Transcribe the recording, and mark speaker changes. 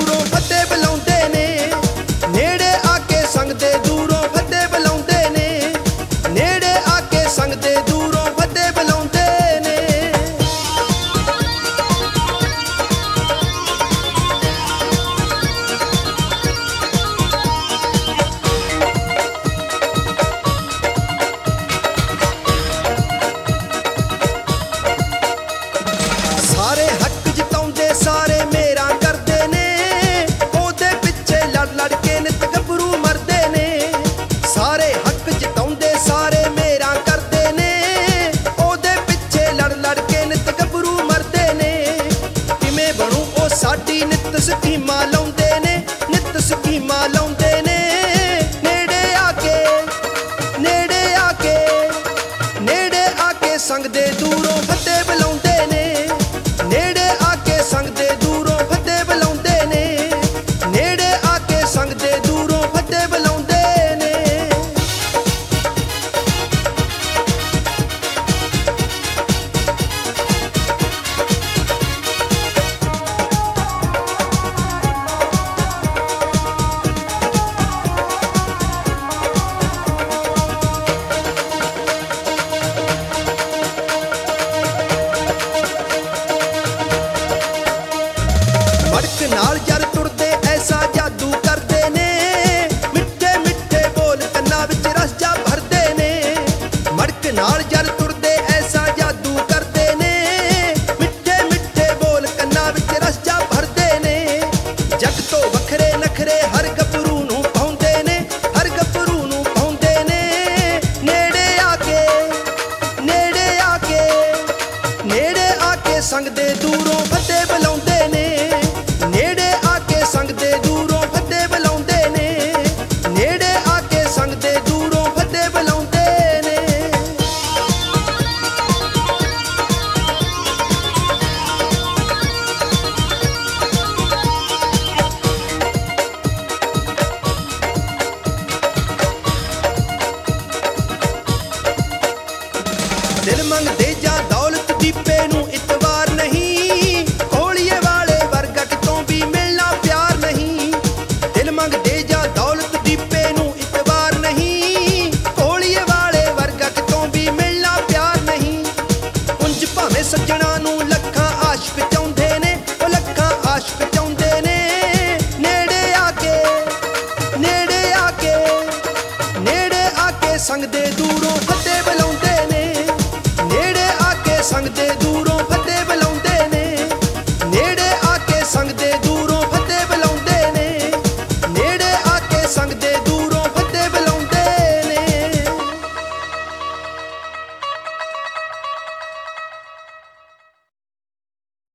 Speaker 1: ਦੂਰੋਂ ਫਤਿਹ ਬੁਲਾਉਂਦੇ ਨੇ, ਨੇੜੇ ਆ ਕੇ ਸੰਗਦੇ ਦੂਰੋਂ ਫਤਿਹ ਬੁਲਾਉਂਦੇ ਨੇ, ਨੇੜੇ ਆ ਕੇ ਸੰਗਦੇ ਦੂਰੋਂ ਫਤਿਹ ਬੁਲਾਉਂਦੇ ਨੇ। ਸਾਰੇ ਹੱਕ ਜਿਤਾਉਂਦੇ ਸਾਰੇ ਮੇਰਾ ਕਰਦੇ ਨੇ, ਉਹਦੇ ਪਿੱਛੇ ਲੜ ਲੜ ਕੇ ਨਿਤ ਗੱਭਰੂ ਮਰਦੇ ਨੇ। ਸਾਰੇ ਹੱਕ ਜਿਤਾਉਂਦੇ ਸਾਰੇ ਮੇਰਾ ਕਰਦੇ ਨੇ, ਉਹਦੇ ਪਿੱਛੇ ਲੜ ਲੜ ਕੇ ਨਿਤ ਗੱਭਰੂ ਮਰਦੇ ਨੇ। ਕਿਵੇਂ ਬਣੂ ਉਹ ਸਾਡੀ ਨਿਤ ਸਕੀਮਾਂ ਲਾਉਂਦੇ ਨੇ, ਨਿਤ ਸਕੀਮਾਂ ਲਾਉਂਦੇ ਨੇ। ਨੇੜੇ ਆ ਕੇ ਨੇੜੇ ਆ ਕੇ ਨੇੜੇ ਆ ਕੇ ਸੰਗਦੇ ਦੂਰੋਂ ਫਤਿਹ ਬੁਲਾਉਂਦੇ ਨੇ, ਨੇੜੇ ਆ ਕੇ ਸੰਗਦੇ ਦੂਰੋਂ ਫਤਿਹ ਬੁਲਾਉਂਦੇ ਨੇ, ਨੇੜੇ ਆ ਕੇ ਸੰਗਦੇ ਦੂਰੋਂ ਫਤਿਹ ਬੁਲਾਉਂਦੇ ਨੇ। ਮੜਕ ਨਾਲ ਜਰ ਤੁਰਦੇ ਐਸਾ ਜਾਦੂ ਕਰਦੇ ਨੇ, ਮਿੱਠੇ ਮਿੱਠੇ ਬੋਲ ਕੰਨਾਂ ਵਿੱਚ ਰਸ ਜਾ ਭਰਦੇ ਨੇ। ਮੜਕ ਨਾਲ ਜਰ ਤੁਰਦੇ ਐਸਾ ਜਾਦੂ ਕਰਦੇ ਨੇ, ਮਿੱਠੇ ਮਿੱਠੇ ਬੋਲ ਕੰਨਾਂ ਵਿੱਚ ਰਸ ਜਾ ਭਰਦੇ ਨੇ। ਜੱਗ ਤੋਂ